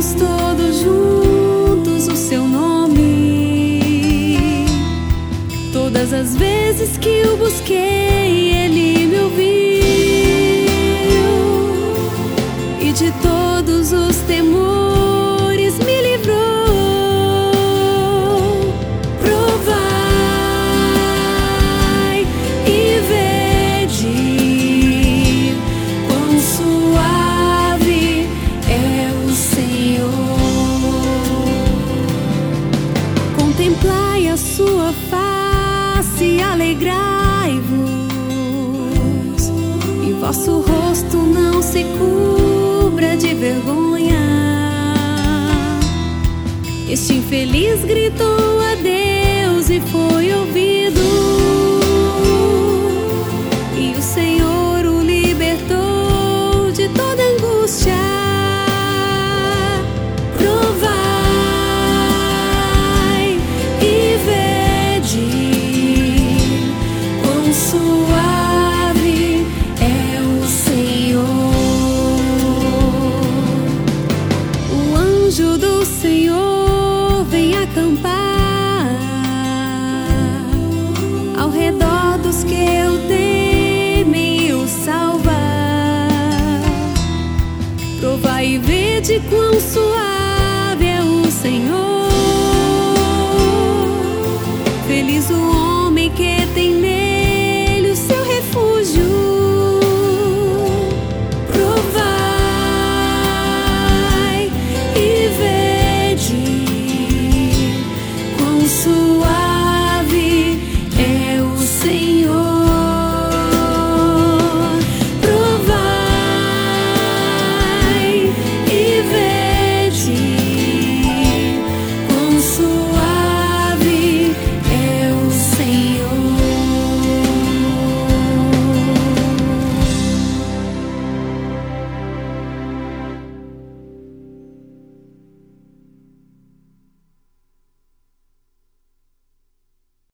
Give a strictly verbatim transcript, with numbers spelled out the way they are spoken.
Cantaremos todos juntos o seu nome. Todas as vezes que o busquei, ele me ouviu, e de todos os temores me livrou. Provai e vede quão suave é o Senhor. Contemplai a sua face, alegrai-vos, e vosso rosto não se cubra de vergonha. Este infeliz gritou a Deus e foi ouvido, e o Senhor o libertou de toda angústia. Provai e vede quão suave é o Senhor. O anjo do Senhor vem acampar ao redor dos que o temem e o salvar. Provai e vede quão suave